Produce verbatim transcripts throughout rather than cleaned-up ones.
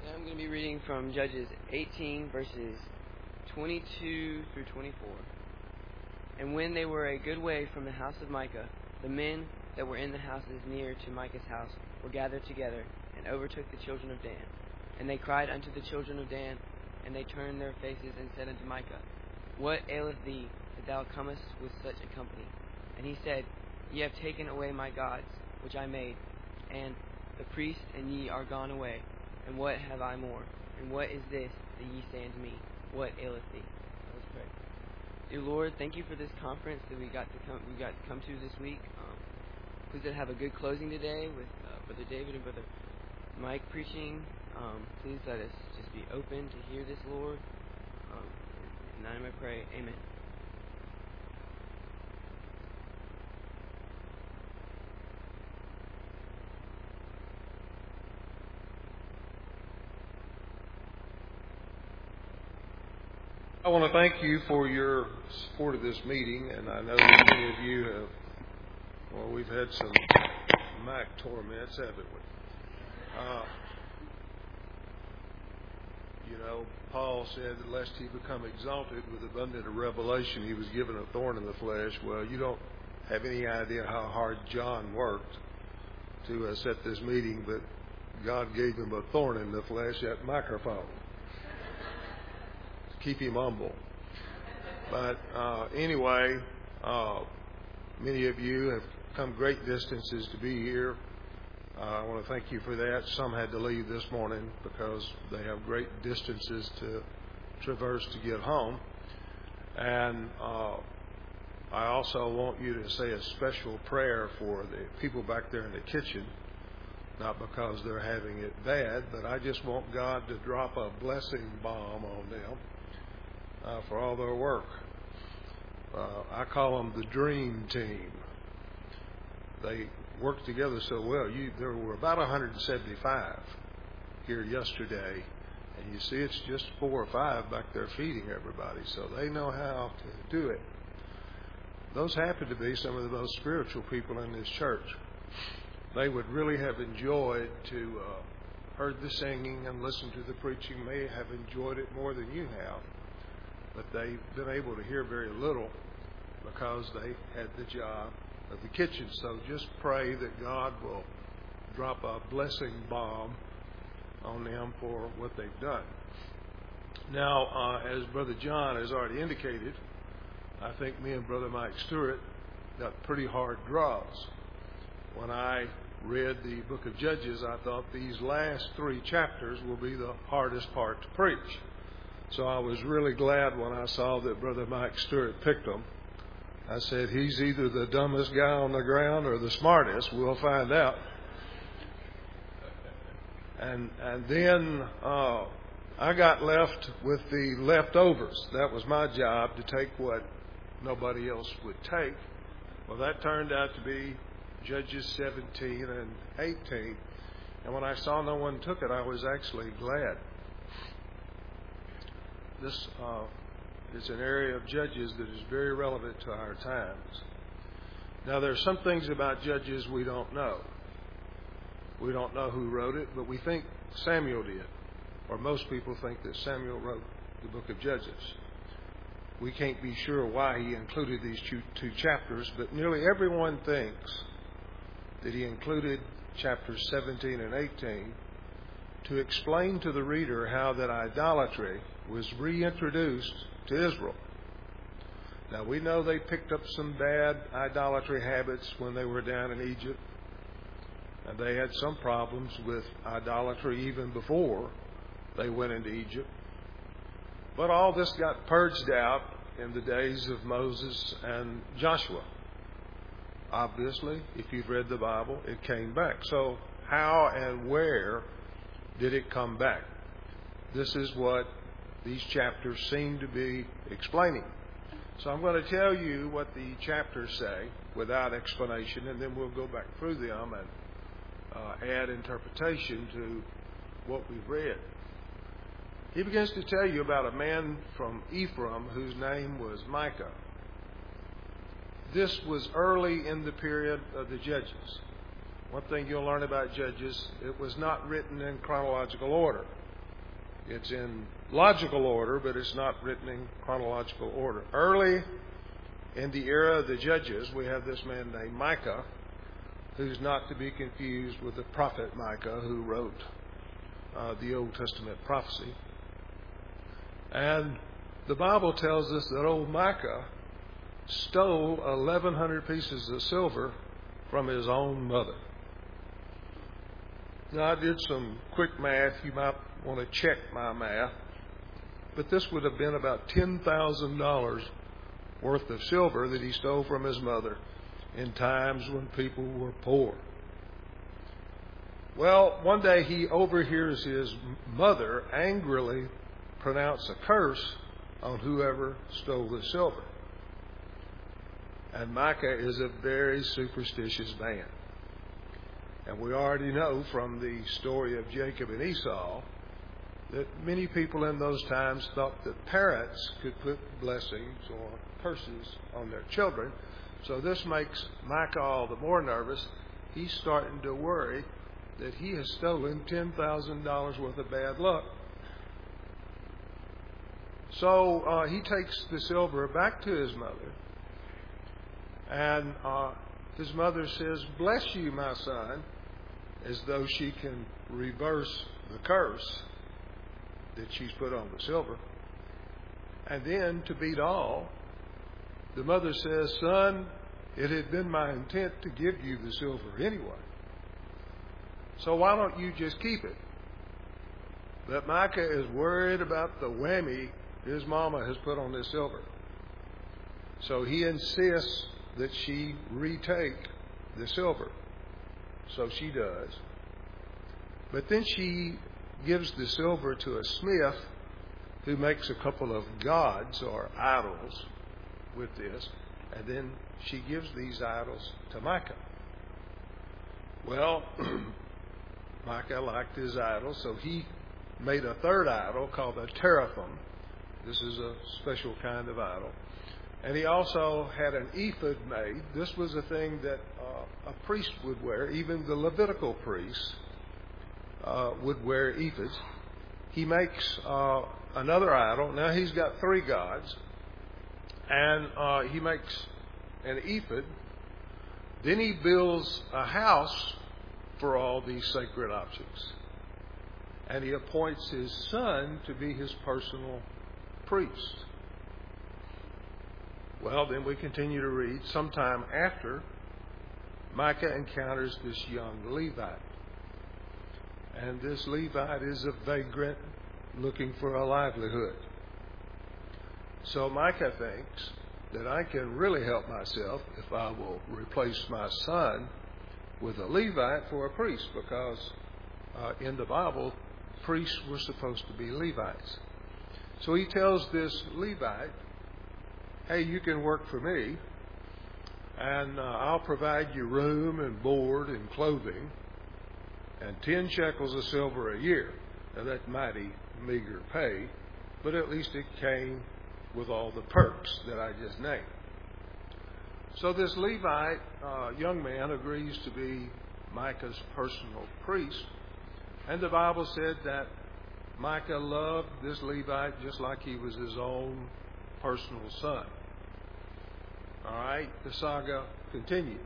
I'm going to be reading from Judges eighteen, verses twenty-two through twenty-four. And when they were a good way from the house of Micah, the men that were in the houses near to Micah's house were gathered together, and overtook the children of Dan. And they cried unto the children of Dan, and they turned their faces and said unto Micah, What aileth thee, that thou comest with such a company? And he said, Ye have taken away my gods, which I made, and the priests and ye are gone away. And what have I more? And what is this that ye say unto me? What aileth thee? Let's pray. Dear Lord, thank you for this conference that we got to come we got to come to this week. Um, please let it have a good closing today with uh, Brother David and Brother Mike preaching. Um, please let us just be open to hear this, Lord. Um, in thy name I pray. Amen. I want to thank you for your support of this meeting, and I know that many of you have, well, we've had some mic torments, haven't we? Uh, you know, Paul said that lest he become exalted with abundant of revelation, he was given a thorn in the flesh. Well, you don't have any idea how hard John worked to uh, set this meeting, but God gave him a thorn in the flesh, that microphone. Keep him humble. But uh, anyway, uh, many of you have come great distances to be here. Uh, I want to thank you for that. Some had to leave this morning because they have great distances to traverse to get home. And uh, I also want you to say a special prayer for the people back there in the kitchen, not because they're having it bad, but I just want God to drop a blessing bomb on them. Uh, for all their work. Uh, I call them the dream team. They work together so well. You, there were about one hundred seventy-five here yesterday, and you see it's just four or five back there feeding everybody, so they know how to do it. Those happen to be some of the most spiritual people in this church. They would really have enjoyed to uh, heard the singing and listened to the preaching, may have enjoyed it more than you have. But they've been able to hear very little because they had the job of the kitchen. So just pray that God will drop a blessing bomb on them for what they've done. Now, uh, as Brother John has already indicated, I think me and Brother Mike Stewart got pretty hard draws. When I read the book of Judges, I thought these last three chapters will be the hardest part to preach. So I was really glad when I saw that Brother Mike Stewart picked them. I said, he's either the dumbest guy on the ground or the smartest. We'll find out. And and then uh, I got left with the leftovers. That was my job, to take what nobody else would take. Well, that turned out to be Judges seventeen and eighteen. And when I saw no one took it, I was actually glad. This uh, is an area of Judges that is very relevant to our times. Now, there are some things about Judges we don't know. We don't know who wrote it, but we think Samuel did. Or most people think that Samuel wrote the book of Judges. We can't be sure why he included these two, two chapters, but nearly everyone thinks that he included chapters seventeen and eighteen to explain to the reader how that idolatry was reintroduced to Israel. Now, we know they picked up some bad idolatry habits when they were down in Egypt, and they had some problems with idolatry even before they went into Egypt. But all this got purged out in the days of Moses and Joshua. Obviously, if you've read the Bible, it came back. So how and where did it come back? This is what these chapters seem to be explaining. So I'm going to tell you what the chapters say without explanation, and then we'll go back through them and uh, add interpretation to what we've read. He begins to tell you about a man from Ephraim whose name was Micah. This was early in the period of the Judges. One thing you'll learn about Judges, it was not written in chronological order. It's in logical order, but it's not written in chronological order. Early in the era of the Judges, we have this man named Micah, who's not to be confused with the prophet Micah, who wrote uh, the Old Testament prophecy. And the Bible tells us that old Micah stole eleven hundred pieces of silver from his own mother. Now, I did some quick math. You might want to check my math. But this would have been about ten thousand dollars worth of silver that he stole from his mother in times when people were poor. Well, one day he overhears his mother angrily pronounce a curse on whoever stole the silver. And Micah is a very superstitious man. And we already know from the story of Jacob and Esau that many people in those times thought that parents could put blessings or curses on their children. So this makes Micah all the more nervous. He's starting to worry that he has stolen ten thousand dollars worth of bad luck. So uh, he takes the silver back to his mother. And uh, his mother says, "Bless you, my son," as though she can reverse the curse that she's put on the silver. And then, to beat all, the mother says, "Son, it had been my intent to give you the silver anyway. So why don't you just keep it?" But Micah is worried about the whammy his mama has put on this silver. So he insists that she retake the silver. So she does. But then she gives the silver to a smith who makes a couple of gods or idols with this. And then she gives these idols to Micah. Well, Micah liked his idol, so he made a third idol called a teraphim. This is a special kind of idol. And he also had an ephod made. This was a thing that uh, a priest would wear. Even the Levitical priests uh, would wear ephods. He makes uh, another idol. Now he's got three gods. And uh, he makes an ephod. Then he builds a house for all these sacred objects. And he appoints his son to be his personal priest. Well, then we continue to read. Sometime after, Micah encounters this young Levite. And this Levite is a vagrant looking for a livelihood. So Micah thinks that I can really help myself if I will replace my son with a Levite for a priest, because uh, in the Bible, priests were supposed to be Levites. So he tells this Levite, "Hey, you can work for me, and uh, I'll provide you room and board and clothing, and ten shekels of silver a year." Now, that's mighty meager pay, but at least it came with all the perks that I just named. So this Levite uh, young man agrees to be Micah's personal priest, and the Bible said that Micah loved this Levite just like he was his own personal son. All right, the saga continued.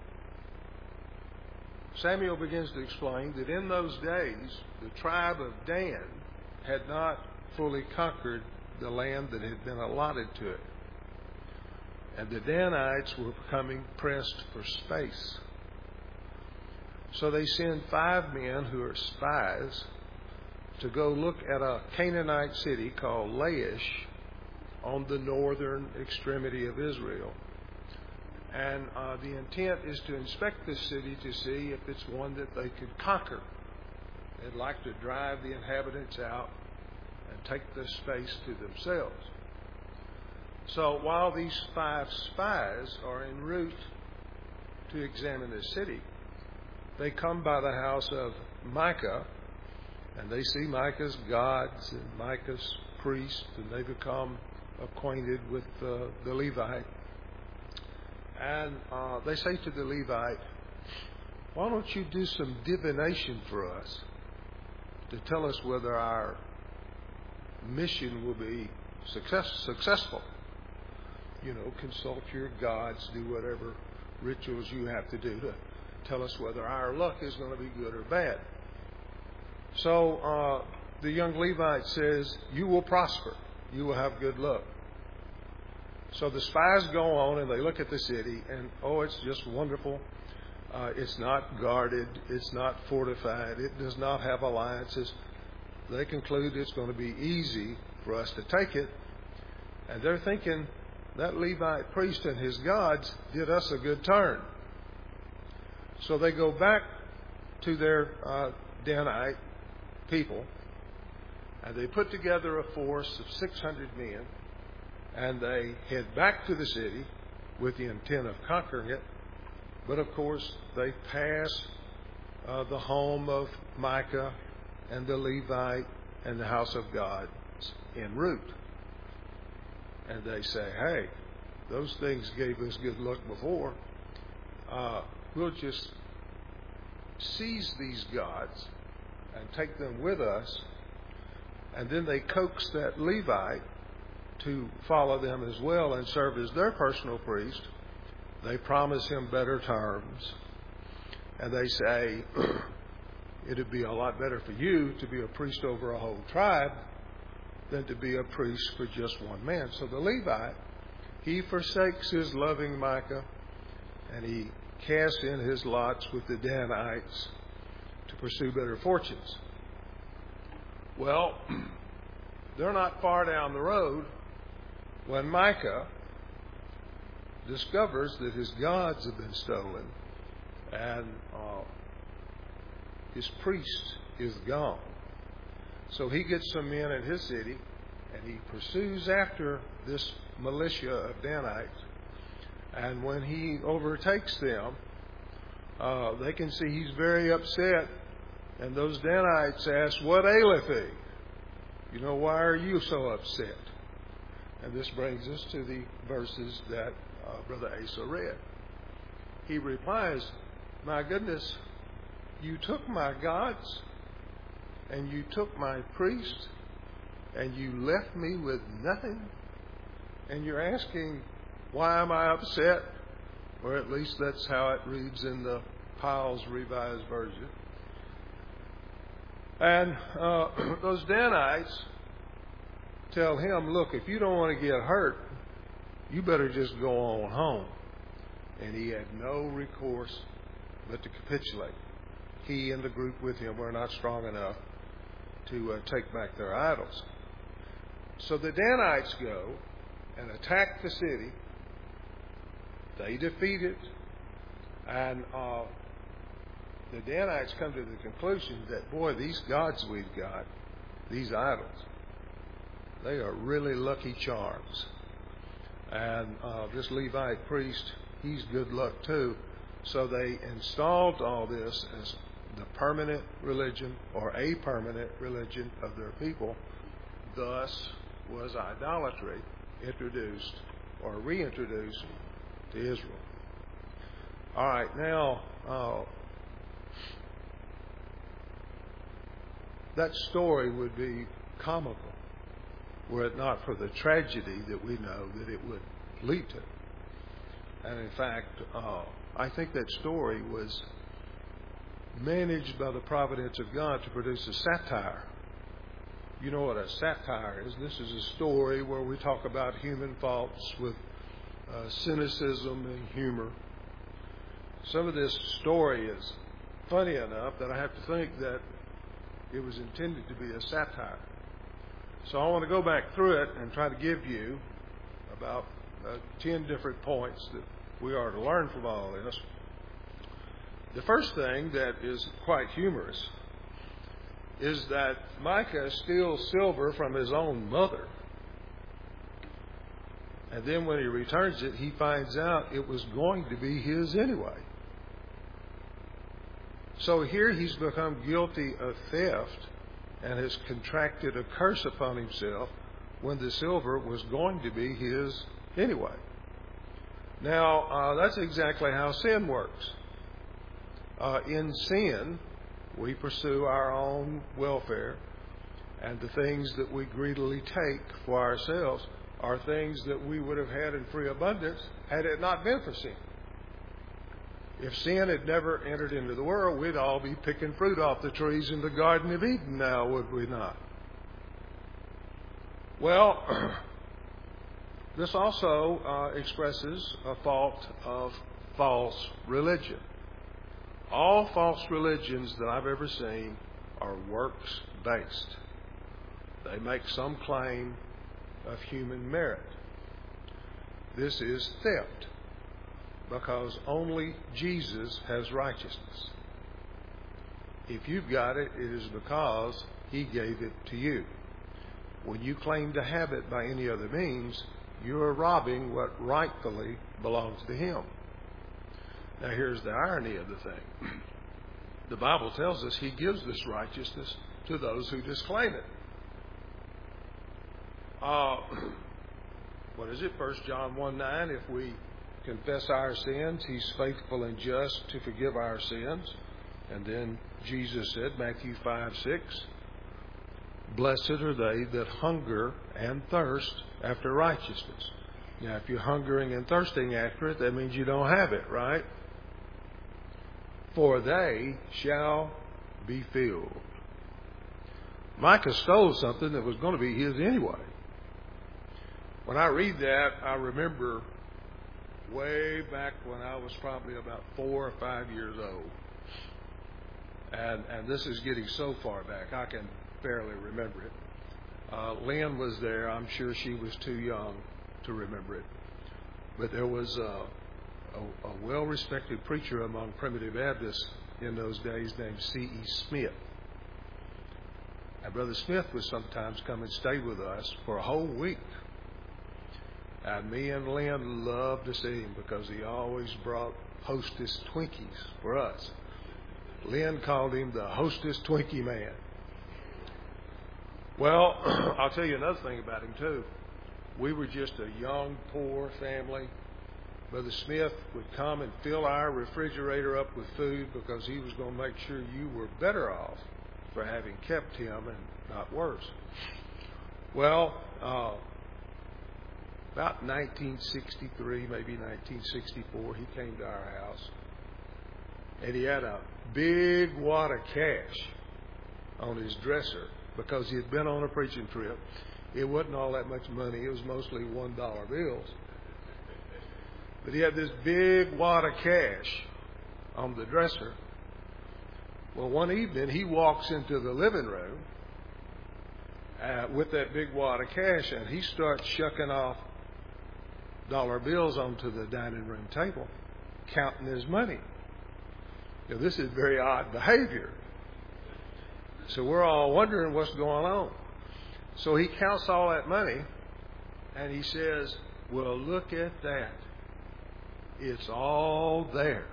Samuel begins to explain that in those days, the tribe of Dan had not fully conquered the land that had been allotted to it. And the Danites were becoming pressed for space. So they send five men who are spies to go look at a Canaanite city called Laish on the northern extremity of Israel. And uh, the intent is to inspect this city to see if it's one that they could conquer. They'd like to drive the inhabitants out and take the space to themselves. So while these five spies are en route to examine the city, they come by the house of Micah, and they see Micah's gods and Micah's priests, and they become acquainted with uh, the Levite. And uh, they say to the Levite, "Why don't you do some divination for us to tell us whether our mission will be success, successful. You know, consult your gods, do whatever rituals you have to do to tell us whether our luck is going to be good or bad. So uh, the young Levite says, you will prosper. You will have good luck. So the spies go on and they look at the city, and oh, it's just wonderful. Uh, it's not guarded. It's not fortified. It does not have alliances. They conclude it's going to be easy for us to take it. And they're thinking that Levite priest and his gods did us a good turn. So they go back to their uh, Danite people, and they put together a force of six hundred men, and they head back to the city with the intent of conquering it. But of course, they pass uh, the home of Micah and the Levite and the house of God en route. And they say, hey, those things gave us good luck before. Uh, we'll just seize these gods and take them with us. And then they coax that Levite to follow them as well and serve as their personal priest. They promise him better terms. And they say, it'd be a lot better for you to be a priest over a whole tribe than to be a priest for just one man. So the Levite, he forsakes his loving Micah, and he casts in his lots with the Danites to pursue better fortunes. Well, they're not far down the road when Micah discovers that his gods have been stolen and uh, his priest is gone. So he gets some men in his city and he pursues after this militia of Danites. And when he overtakes them, uh, they can see he's very upset. And those Danites ask, what aileth thee? You know, why are you so upset? And this brings us to the verses that uh, Brother Asa read. He replies, my goodness, you took my gods and you took my priest and you left me with nothing. And you're asking, why am I upset? Or at least that's how it reads in the Pyle's Revised Version. And uh, those Danites tell him, look, if you don't want to get hurt, you better just go on home. And he had no recourse but to capitulate. He and the group with him were not strong enough to uh, take back their idols. So the Danites go and attack the city. They defeat it. And uh, the Danites come to the conclusion that, boy, these gods we've got, these idols, they are really lucky charms. And uh, this Levite priest, he's good luck too. So they installed all this as the permanent religion or a permanent religion of their people. Thus was idolatry introduced or reintroduced to Israel. All right, now uh, that story would be comical were it not for the tragedy that we know that it would lead to. And in fact, uh, I think that story was managed by the providence of God to produce a satire. You know what a satire is. This is a story where we talk about human faults with uh, cynicism and humor. Some of this story is funny enough that I have to think that it was intended to be a satire. So I want to go back through it and try to give you about uh, ten different points that we are to learn from all this. The first thing that is quite humorous is that Micah steals silver from his own mother. And then when he returns it, he finds out it was going to be his anyway. So here he's become guilty of theft and has contracted a curse upon himself when the silver was going to be his anyway. Now, uh, that's exactly how sin works. Uh, in sin, we pursue our own welfare. And the things that we greedily take for ourselves are things that we would have had in free abundance had it not been for sin. If sin had never entered into the world, we'd all be picking fruit off the trees in the Garden of Eden now, would we not? Well, this also uh, expresses a fault of false religion. All false religions that I've ever seen are works-based. They make some claim of human merit. This is theft, because only Jesus has righteousness. If you've got it, it is because He gave it to you. When you claim to have it by any other means, you are robbing what rightfully belongs to Him. Now here's the irony of the thing. The Bible tells us He gives this righteousness to those who disclaim it. Uh, what is it? First John one nine, if we confess our sins, He's faithful and just to forgive our sins. And then Jesus said, Matthew five six, blessed are they that hunger and thirst after righteousness. Now, if you're hungering and thirsting after it, that means you don't have it, right? For they shall be filled. Micah stole something that was going to be his anyway. When I read that, I remember way back when I was probably about four or five years old. And, and this is getting so far back, I can barely remember it. Uh, Lynn was there. I'm sure she was too young to remember it. But there was a, a, a well-respected preacher among Primitive Baptists in those days named C E Smith. And Brother Smith would sometimes come and stay with us for a whole week. And me and Lynn loved to see him because he always brought Hostess Twinkies for us. Lynn called him the Hostess Twinkie Man. Well, I'll tell you another thing about him, too. We were just a young, poor family. Brother Smith would come and fill our refrigerator up with food because he was going to make sure you were better off for having kept him and not worse. Well, uh, about nineteen sixty-three, maybe nineteen sixty-four, he came to our house. And he had a big wad of cash on his dresser because he had been on a preaching trip. It wasn't all that much money. It was mostly one dollar bills. But he had this big wad of cash on the dresser. Well, one evening he walks into the living room uh, with that big wad of cash, and he starts shucking off dollar bills onto the dining room table, counting his money. Now, this is very odd behavior. So we're all wondering what's going on. So he counts all that money, and he says, well, look at that. It's all there.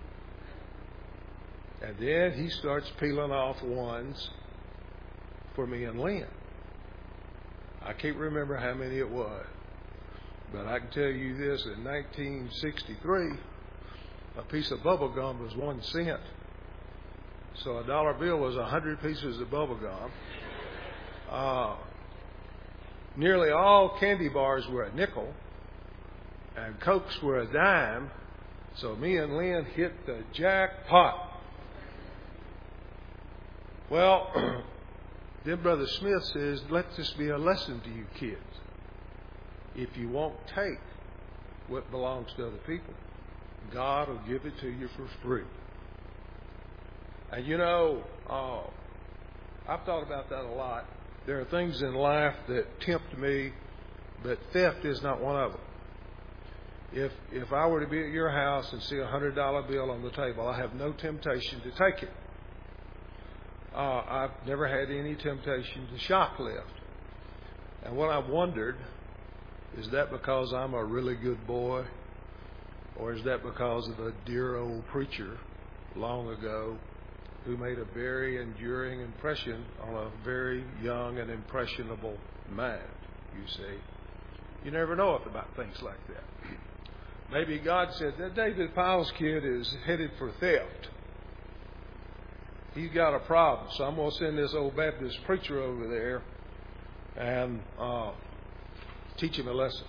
And then he starts peeling off ones for me and Lynn. I can't remember how many it was. But I can tell you this, in nineteen sixty-three, a piece of bubble gum was one cent. So a dollar bill was a hundred pieces of bubble gum. Uh, nearly all candy bars were a nickel, and Cokes were a dime. So me and Lynn hit the jackpot. Well, then Brother Smith says, let this be a lesson to you kids. If you won't take what belongs to other people, God will give it to you for free. And you know, uh, I've thought about that a lot. There are things in life that tempt me, but theft is not one of them. If if I were to be at your house and see a hundred dollar bill on the table, I have no temptation to take it. Uh, I've never had any temptation to shoplift. And what I've wondered, is that because I'm a really good boy? Or is that because of a dear old preacher long ago who made a very enduring impression on a very young and impressionable mind, you see? You never know about things like that. Maybe God said that David Pyle's kid is headed for theft. he's got a problem. So I'm going to send this old Baptist preacher over there and uh, teach him a lesson.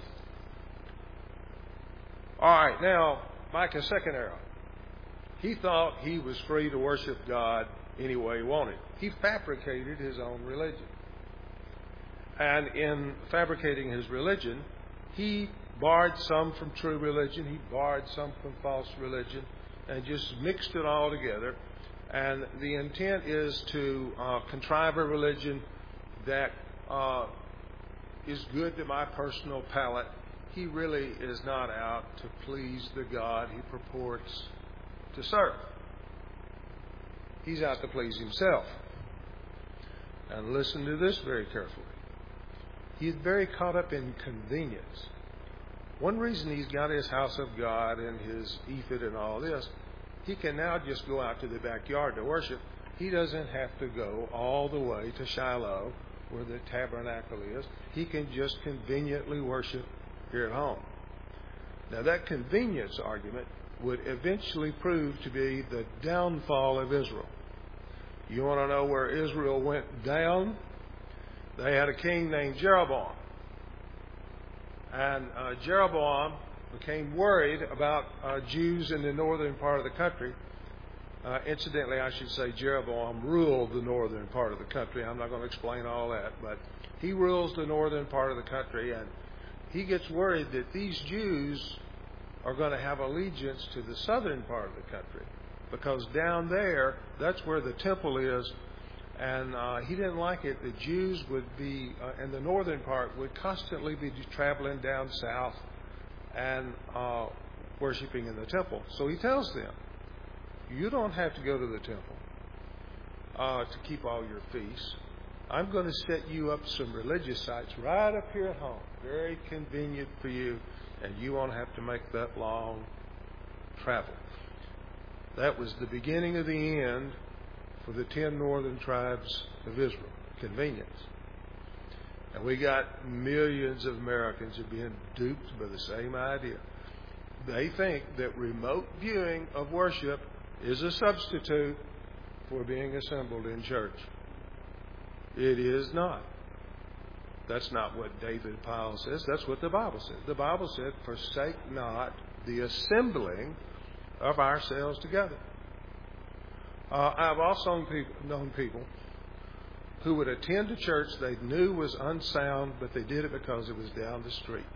All right, now, Micah's second arrow. He thought he was free to worship God any way he wanted. He fabricated his own religion. And in fabricating his religion, he borrowed some from true religion, he borrowed some from false religion, and just mixed it all together. And the intent is to uh, contrive a religion that uh, is good to my personal palate. He really is not out to please the God he purports to serve. He's out to please himself. And listen to this very carefully. He's very caught up in convenience. One reason he's got his house of God and his ephod and all this, he can now just go out to the backyard to worship. He doesn't have to go all the way to Shiloh where the tabernacle is. He can just conveniently worship here at home. Now that convenience argument would eventually prove to be the downfall of Israel. You want to know where Israel went down? They had a king named Jeroboam. And uh, Jeroboam became worried about uh, Jews in the northern part of the country. Uh, incidentally, I should say Jeroboam ruled the northern part of the country. I'm not going to explain all that, but he rules the northern part of the country, and he gets worried that these Jews are going to have allegiance to the southern part of the country, because down there, that's where the temple is, and uh, he didn't like it. The Jews would be, uh, in the northern part, would constantly be traveling down south and uh, worshiping in the temple. So he tells them, you don't have to go to the temple uh, to keep all your feasts. I'm going to set you up some religious sites right up here at home, very convenient for you, and you won't have to make that long travel. That was the beginning of the end for the ten northern tribes of Israel. Convenience. And we got millions of Americans who are being duped by the same idea. They think that remote viewing of worship is a substitute for being assembled in church. It is not. That's not what David Powell says. That's what the Bible says. The Bible said, forsake not the assembling of ourselves together. Uh, I've also known people who would attend a church they knew was unsound, but they did it because it was down the street.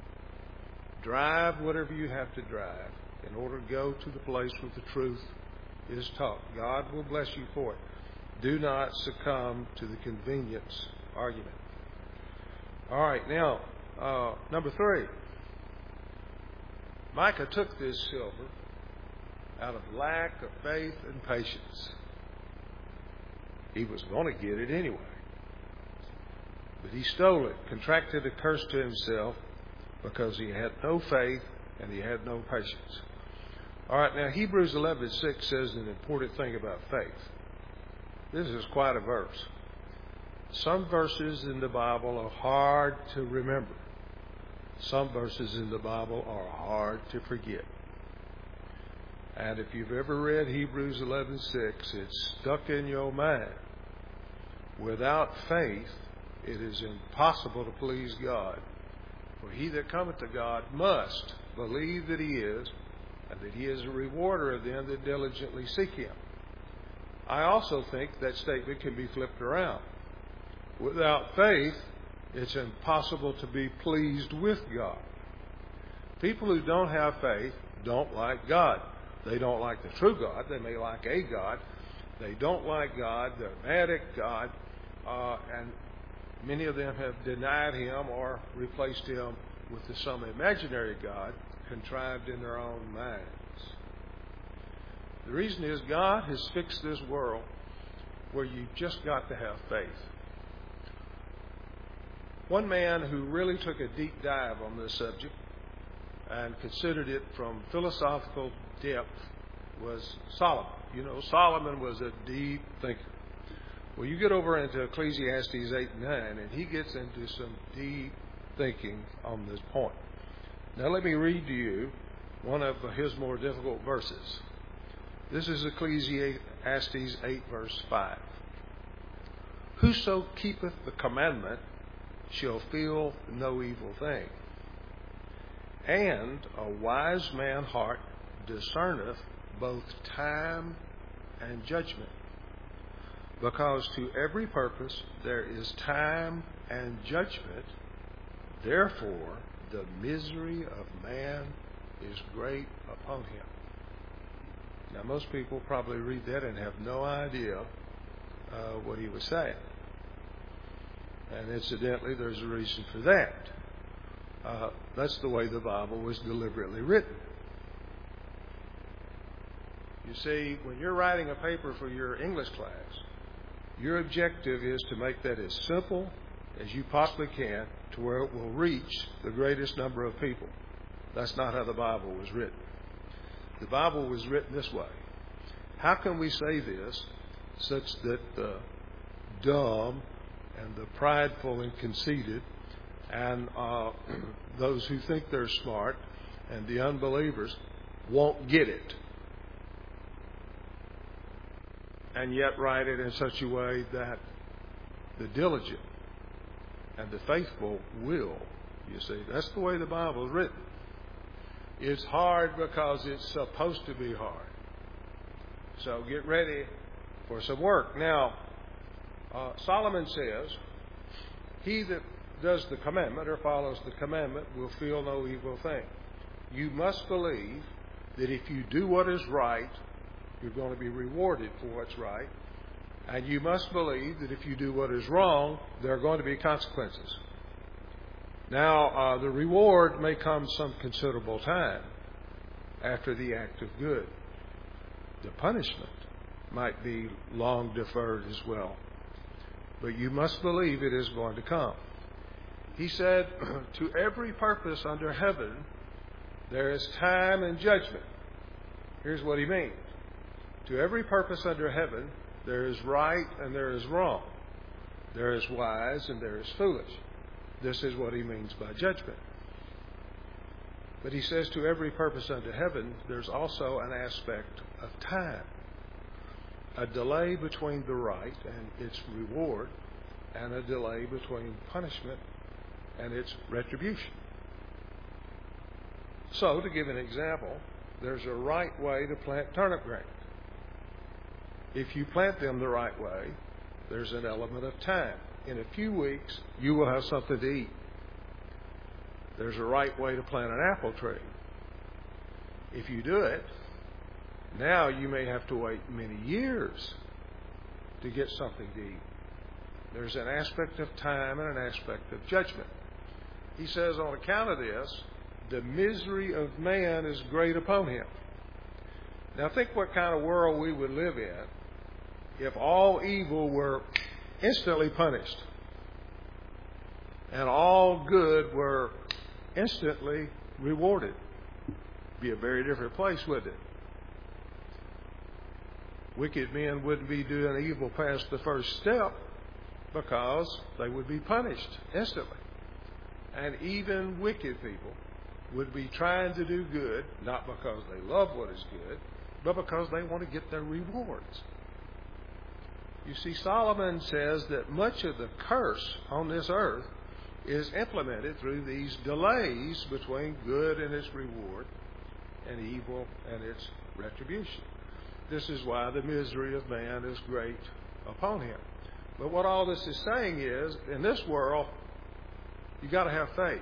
Drive whatever you have to drive in order to go to the place where the truth is taught. God will bless you for it. Do not succumb to the convenience argument. All right, now, uh, number three. Micah took this silver out of lack of faith and patience. He was going to get it anyway. But he stole it, contracted a curse to himself because he had no faith and he had no patience. All right, now Hebrews eleven six says an important thing about faith. This is quite a verse. Some verses in the Bible are hard to remember. Some verses in the Bible are hard to forget. And if you've ever read Hebrews eleven six, it's stuck in your mind. Without faith, it is impossible to please God. For he that cometh to God must believe that he is, and that he is a rewarder of them that diligently seek him. I also think that statement can be flipped around. Without faith, it's impossible to be pleased with God. People who don't have faith don't like God. They don't like the true God. They may like a God. They don't like God. They're mad at God. Uh, and many of them have denied him or replaced him with some imaginary God contrived in their own minds. The reason is God has fixed this world where you just got to have faith. One man who really took a deep dive on this subject and considered it from philosophical depth was Solomon. You know, Solomon was a deep thinker. Well, you get over into Ecclesiastes eight and nine, and he gets into some deep thinking on this point. Now, let me read to you one of his more difficult verses. This is Ecclesiastes eight, verse five. Whoso keepeth the commandment shall feel no evil thing. And a wise man's heart discerneth both time and judgment. Because to every purpose there is time and judgment, therefore the misery of man is great upon him. Now, most people probably read that and have no idea uh, what he was saying. And incidentally, there's a reason for that. Uh, that's the way the Bible was deliberately written. You see, when you're writing a paper for your English class, your objective is to make that as simple as you possibly can to where it will reach the greatest number of people. That's not how the Bible was written. The Bible was written this way. How can we say this such that the dumb and the prideful and conceited and uh, those who think they're smart and the unbelievers won't get it? And yet write it in such a way that the diligent and the faithful will. You see, that's the way the Bible is written. It's hard because it's supposed to be hard. So get ready for some work. Now, uh, Solomon says, he that does the commandment or follows the commandment will feel no evil thing. You must believe that if you do what is right, you're going to be rewarded for what's right. And you must believe that if you do what is wrong, there are going to be consequences. Now, uh, the reward may come some considerable time after the act of good. The punishment might be long deferred as well. But you must believe it is going to come. He said, to every purpose under heaven, there is time and judgment. Here's what he means. To every purpose under heaven, there is right and there is wrong. There is wise and there is foolish. This is what he means by judgment. But he says to every purpose under heaven, there's also an aspect of time. A delay between the right and its reward, and a delay between punishment and its retribution. So, to give an example, there's a right way to plant turnip grains. If you plant them the right way, there's an element of time. In a few weeks, you will have something to eat. There's a right way to plant an apple tree. If you do it, now you may have to wait many years to get something to eat. There's an aspect of time and an aspect of judgment. He says, on account of this, the misery of man is great upon him. Now think what kind of world we would live in if all evil were instantly punished and all good were instantly rewarded. It'd be a very different place, wouldn't it? Wicked men wouldn't be doing evil past the first step because they would be punished instantly. And even wicked people would be trying to do good, not because they love what is good, but because they want to get their rewards. You see, Solomon says that much of the curse on this earth is implemented through these delays between good and its reward and evil and its retribution. This is why the misery of man is great upon him. But what all this is saying is, in this world, you got to have faith.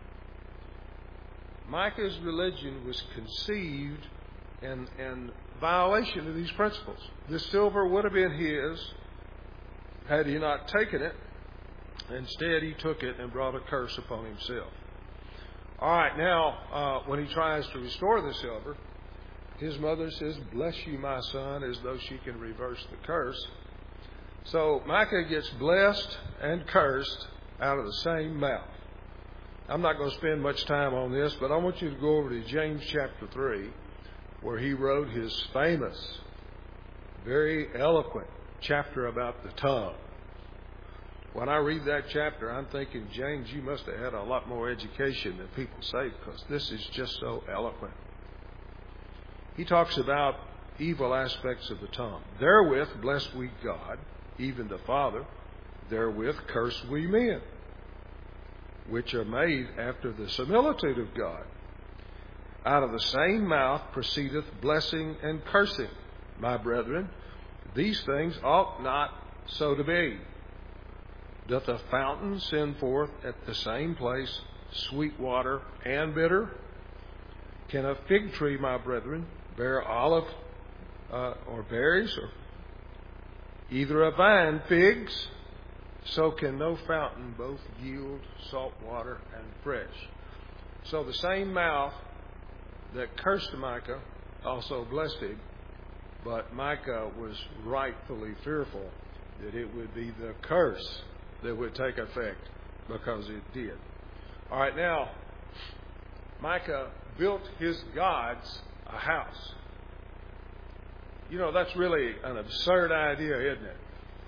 Micah's religion was conceived in, in violation of these principles. This silver would have been his had he not taken it. Instead, he took it and brought a curse upon himself. All right, now, uh, when he tries to restore the silver, his mother says, "Bless you, my son," as though she can reverse the curse. So Micah gets blessed and cursed out of the same mouth. I'm not going to spend much time on this, but I want you to go over to James chapter three, where he wrote his famous, very eloquent chapter about the tongue. When I read that chapter, I'm thinking, James, you must have had a lot more education than people say, because this is just so eloquent. He talks about evil aspects of the tongue. Therewith bless we God, even the Father. Therewith curse we men, which are made after the similitude of God. Out of the same mouth proceedeth blessing and cursing. My brethren, these things ought not so to be. Doth a fountain send forth at the same place sweet water and bitter? Can a fig tree, my brethren, bear olive uh, or berries, or either a vine figs? So can no fountain both yield salt water and fresh. So the same mouth that cursed Micah also blessed him, but Micah was rightfully fearful that it would be the curse that would take effect, because it did. All right, now, Micah built his gods a house. You know, that's really an absurd idea, isn't it?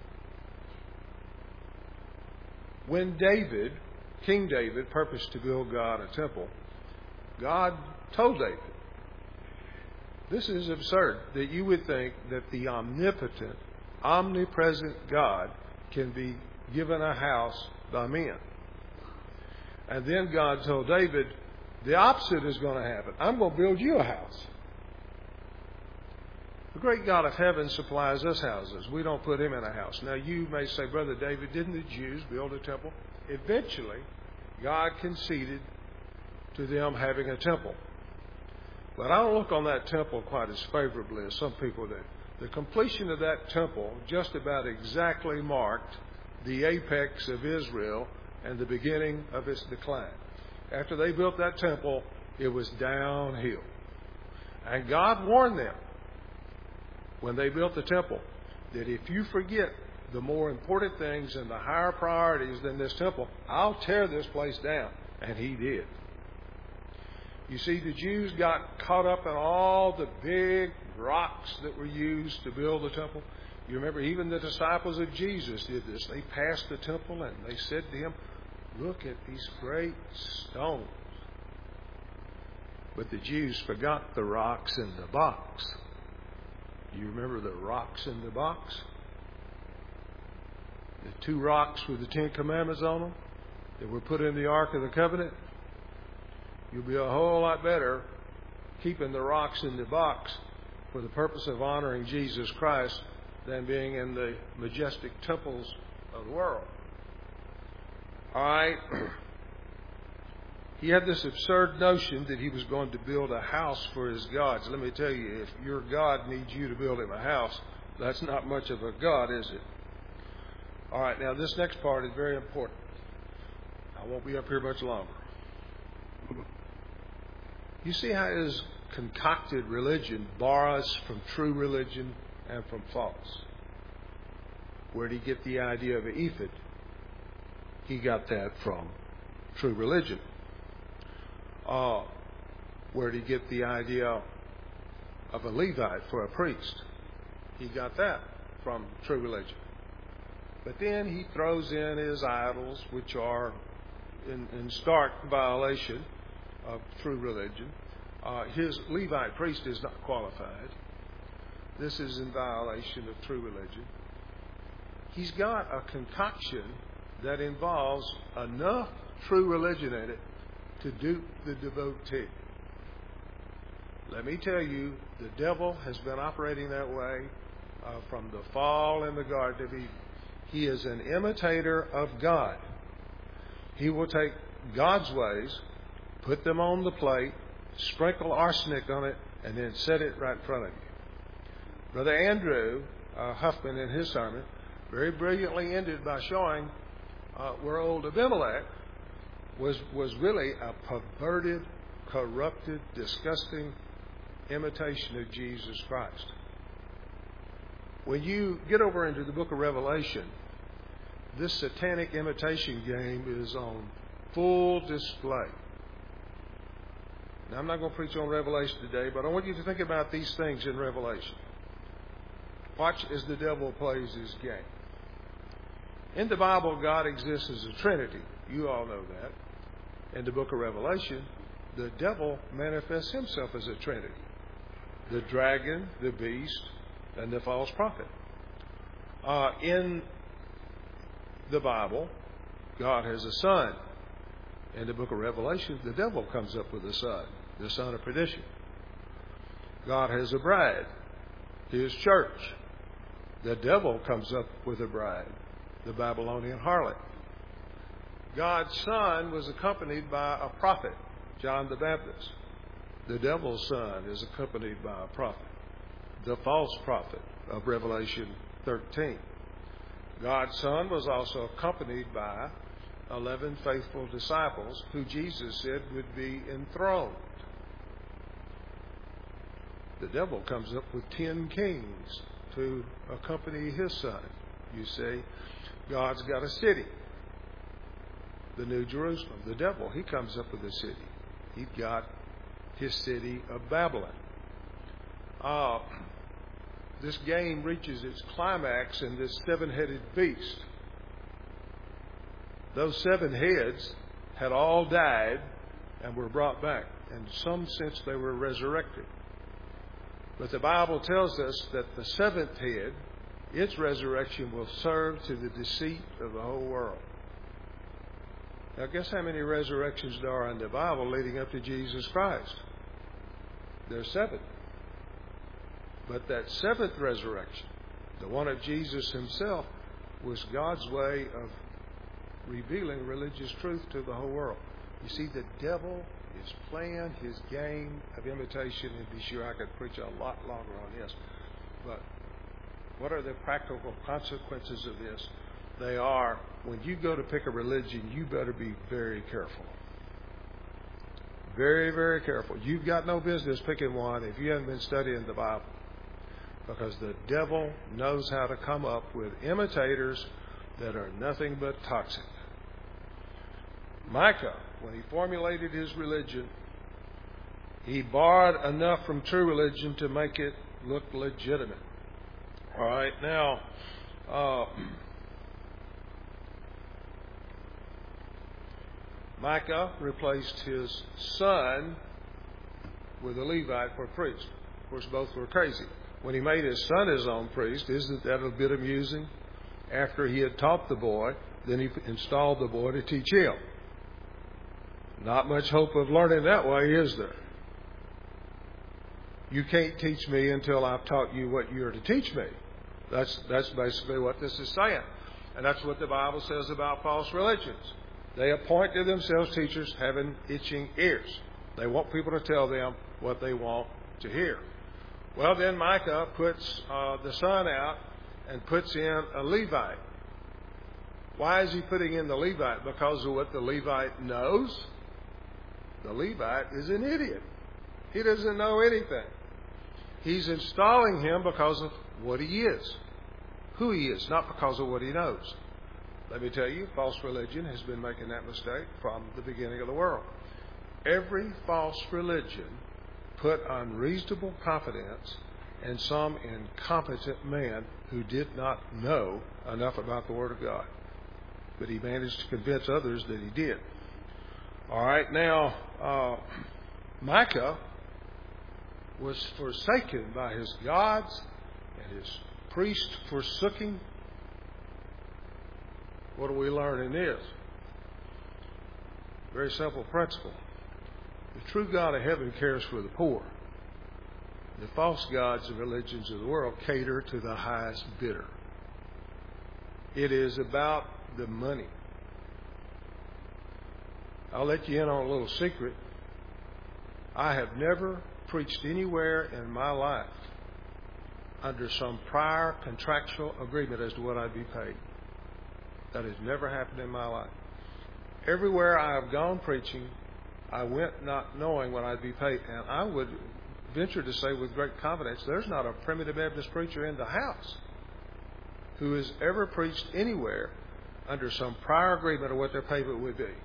When David, King David, purposed to build God a temple, God told David, this is absurd, that you would think that the omnipotent, omnipresent God can be given a house by men. And then God told David, the opposite is going to happen. I'm going to build you a house. The great God of heaven supplies us houses. We don't put him in a house. Now you may say, Brother David, didn't the Jews build a temple? Eventually, God conceded to them having a temple. But I don't look on that temple quite as favorably as some people do. The completion of that temple just about exactly marked the apex of Israel and the beginning of its decline. After they built that temple, it was downhill. And God warned them when they built the temple that if you forget the more important things and the higher priorities than this temple, I'll tear this place down. And he did. You see, the Jews got caught up in all the big rocks that were used to build the temple. You remember, even the disciples of Jesus did this. They passed the temple and they said to him, look at these great stones. But the Jews forgot the rocks in the box. You remember the rocks in the box? The two rocks with the Ten Commandments on them that were put in the Ark of the Covenant. You'll be a whole lot better keeping the rocks in the box for the purpose of honoring Jesus Christ than being in the majestic temples of the world. All right. He had this absurd notion that he was going to build a house for his gods. Let me tell you, if your God needs you to build him a house, that's not much of a God, is it? All right, now this next part is very important. I won't be up here much longer. You see how his concocted religion borrows from true religion and from false. Where did he get the idea of an ephod? He got that from true religion. Uh, where did he get the idea of a Levite for a priest? He got that from true religion. But then he throws in his idols, which are in, in stark violation of true religion. Uh, his Levite priest is not qualified. This is in violation of true religion. He's got a concoction that involves enough true religion in it to dupe the devotee. Let me tell you, the devil has been operating that way uh, from the fall in the Garden of Eden. He is an imitator of God. He will take God's ways, put them on the plate, sprinkle arsenic on it, and then set it right in front of you. Brother Andrew uh, Huffman, in his sermon, very brilliantly ended by showing uh, where old Abimelech was, was really a perverted, corrupted, disgusting imitation of Jesus Christ. When you get over into the book of Revelation, this satanic imitation game is on full display. Now, I'm not going to preach on Revelation today, but I want you to think about these things in Revelation. Watch as the devil plays his game. In the Bible, God exists as a Trinity. You all know that. In the book of Revelation, the devil manifests himself as a Trinity. the dragon, the beast, and the false prophet. Uh, in the Bible, God has a son. In the book of Revelation, the devil comes up with a son, the son of perdition. God has a bride, his church. The devil comes up with a bride, the Babylonian harlot. God's son was accompanied by a prophet, John the Baptist. The devil's son is accompanied by a prophet, the false prophet of Revelation thirteen. God's son was also accompanied by eleven faithful disciples who Jesus said would be enthroned. The devil comes up with ten kings to accompany his son. You say, God's got a city, the New Jerusalem. The devil, he comes up with a city. He's got his city of Babylon. Uh, this game reaches its climax in this seven-headed beast. Those seven heads had all died and were brought back. In some sense, they were resurrected. But the Bible tells us that the seventh head, its resurrection will serve to the deceit of the whole world. Now, guess how many resurrections there are in the Bible leading up to Jesus Christ? There's seven. But that seventh resurrection, the one of Jesus himself, was God's way of revealing religious truth to the whole world. You see, the devil is playing his game of imitation, and be sure I could preach a lot longer on this. But what are the practical consequences of this? They are, when you go to pick a religion, you better be very careful. Very, very careful. You've got no business picking one if you haven't been studying the Bible. Because the devil knows how to come up with imitators that are nothing but toxic. Micah, when he formulated his religion, he borrowed enough from true religion to make it look legitimate. All right, now, uh, Micah replaced his son with a Levite for a priest. Of course, both were crazy. When he made his son his own priest, isn't that a bit amusing? After he had taught the boy, then he installed the boy to teach him. Not much hope of learning that way, is there? You can't teach me until I've taught you what you're to teach me. That's, that's basically what this is saying. And that's what the Bible says about false religions. They appoint to themselves teachers having itching ears. They want people to tell them what they want to hear. Well, then Micah puts uh, the son out and puts in a Levite. Why is he putting in the Levite? Because of what the Levite knows? The Levite is an idiot. He doesn't know anything. He's installing him because of what he is, who he is, not because of what he knows. Let me tell you, false religion has been making that mistake from the beginning of the world. Every false religion put unreasonable confidence in some incompetent man who did not know enough about the Word of God. But he managed to convince others that he did. All right, now, uh, Micah was forsaken by his gods and his priest forsooking. What do we learn in this? Very simple principle. The true God of heaven cares for the poor. The false gods and religions of the world cater to the highest bidder. It is about the money. I'll let you in on a little secret. I have never preached anywhere in my life under some prior contractual agreement as to what I'd be paid. That has never happened in my life. Everywhere I have gone preaching, I went not knowing what I'd be paid. And I would venture to say with great confidence, there's not a Primitive Baptist preacher in the house who has ever preached anywhere under some prior agreement of what their payment would be.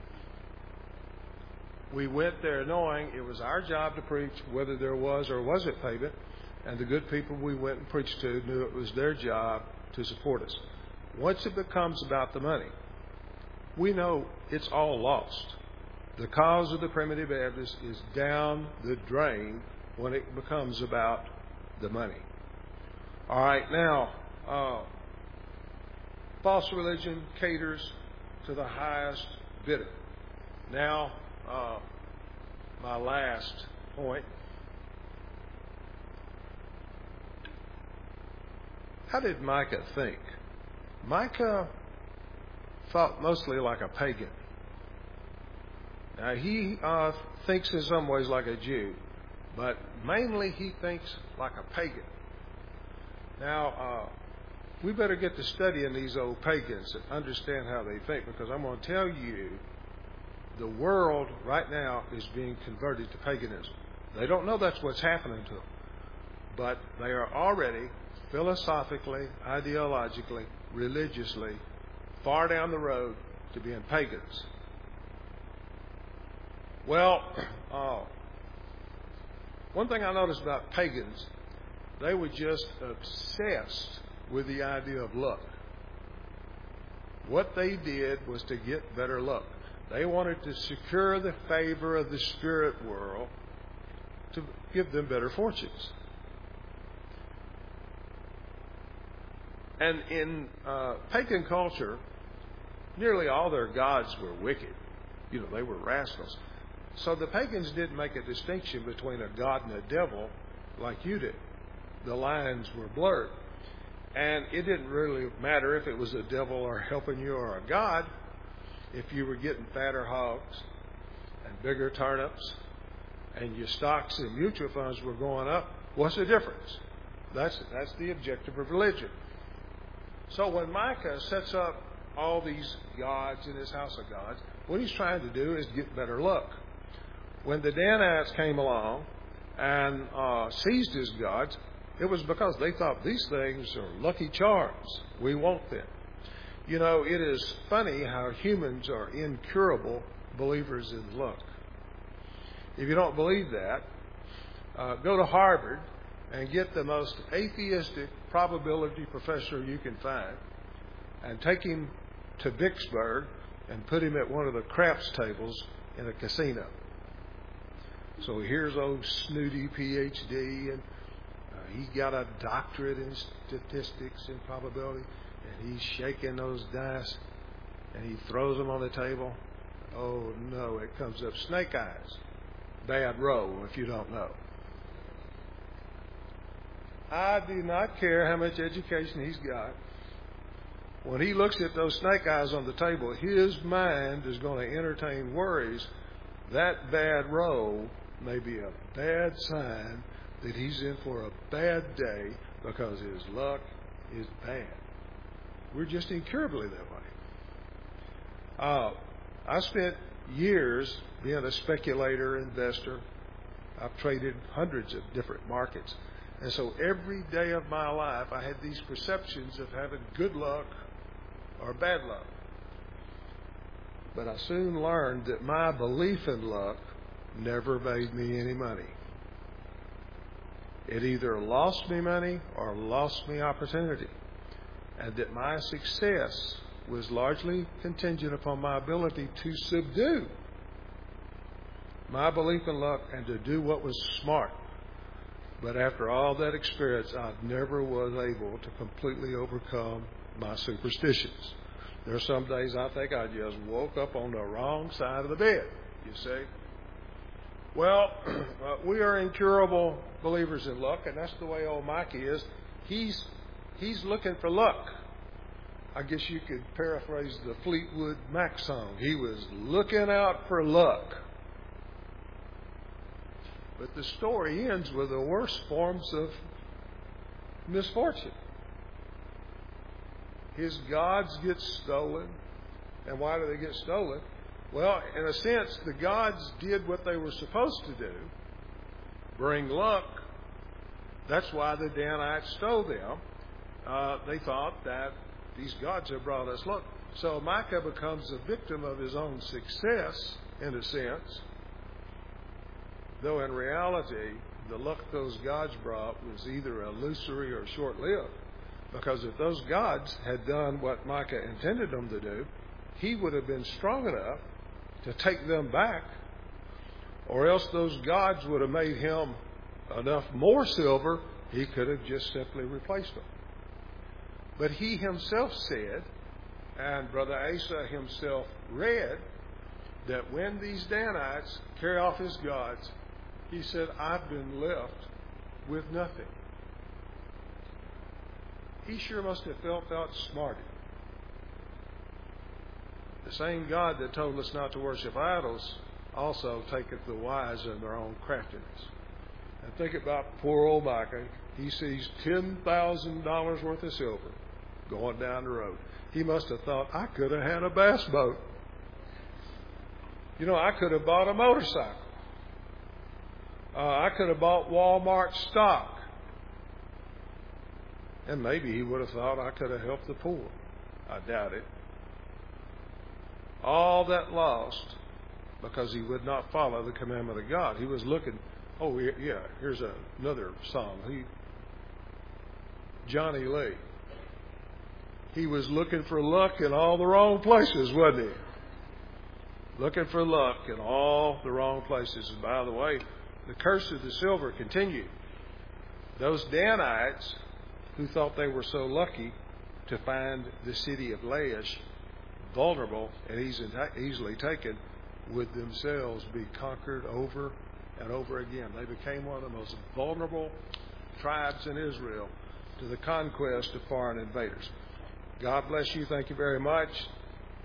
We went there knowing it was our job to preach, whether there was or wasn't payment, and the good people we went and preached to knew it was their job to support us. Once it becomes about the money, we know it's all lost. The cause of the Primitive Baptist is down the drain when it becomes about the money. All right, now, uh, false religion caters to the highest bidder. Now, uh, my last point. How did Micah think? Micah thought mostly like a pagan. Now, he uh, thinks in some ways like a Jew, but mainly he thinks like a pagan. Now, uh, we better get to studying these old pagans and understand how they think, because I'm going to tell you the world right now is being converted to paganism. They don't know that's what's happening to them, but they are already philosophically, ideologically, religiously far down the road to being pagans. Well, uh, one thing I noticed about pagans, they were just obsessed with the idea of luck. What they did was to get better luck. They wanted to secure the favor of the spirit world to give them better fortunes. And in uh, pagan culture, nearly all their gods were wicked. You know, they were rascals. So the pagans didn't make a distinction between a god and a devil like you did. The lines were blurred. And it didn't really matter if it was a devil or helping you or a god. If you were getting fatter hogs and bigger turnips and your stocks and mutual funds were going up, what's the difference? That's, that's the objective of religion. So when Micah sets up all these gods in his house of gods, what he's trying to do is get better luck. When the Danites came along and uh, seized his gods, it was because they thought these things are lucky charms. We want them. You know, it is funny how humans are incurable believers in luck. If you don't believe that, uh, go to Harvard and get the most atheistic probability professor you can find and take him to Vicksburg and put him at one of the craps tables in a casino. So here's old snooty P H D, and uh, he got a doctorate in statistics and probability, and he's shaking those dice, and he throws them on the table. Oh, no, it comes up snake eyes. Bad roll, if you don't know. I do not care how much education he's got. When he looks at those snake eyes on the table, his mind is going to entertain worries. That bad roll may be a bad sign that he's in for a bad day because his luck is bad. We're just incurably that way. Uh, I spent years being a speculator, investor. I've traded hundreds of different markets. And so every day of my life, I had these perceptions of having good luck or bad luck. But I soon learned that my belief in luck never made me any money. It either lost me money or lost me opportunity. And that my success was largely contingent upon my ability to subdue my belief in luck and to do what was smart. But after all that experience, I never was able to completely overcome my superstitions. There are some days I think I just woke up on the wrong side of the bed, you see. Well, uh, we are incurable believers in luck, and that's the way old Micah is. He's, he's looking for luck. I guess you could paraphrase the Fleetwood Mac song. He was looking out for luck. But the story ends with the worst forms of misfortune. His gods get stolen. And why do they get stolen? Well, in a sense, the gods did what they were supposed to do, bring luck. That's why the Danites stole them. Uh, they thought that these gods have brought us luck. So Micah becomes a victim of his own success, in a sense. Though in reality, the luck those gods brought was either illusory or short-lived. Because if those gods had done what Micah intended them to do, he would have been strong enough to take them back, or else those gods would have made him enough more silver, he could have just simply replaced them. But he himself said, and Brother Asa himself read, that when these Danites carry off his gods, he said, I've been left with nothing. He sure must have felt outsmarted. The same God that told us not to worship idols also taketh the wise in their own craftiness. And think about poor old Micah. He sees ten thousand dollars worth of silver going down the road. He must have thought, I could have had a bass boat. You know, I could have bought a motorcycle. Uh, I could have bought Walmart stock. And maybe he would have thought I could have helped the poor. I doubt it. All that lost because he would not follow the commandment of God. He was looking, oh yeah, here's a, another song. He, Johnny Lee. He was looking for luck in all the wrong places, wasn't he? Looking for luck in all the wrong places. And by the way, the curse of the silver continued. Those Danites who thought they were so lucky to find the city of Laish vulnerable and easily taken, would themselves be conquered over and over again. They became one of the most vulnerable tribes in Israel to the conquest of foreign invaders. God bless you. Thank you very much.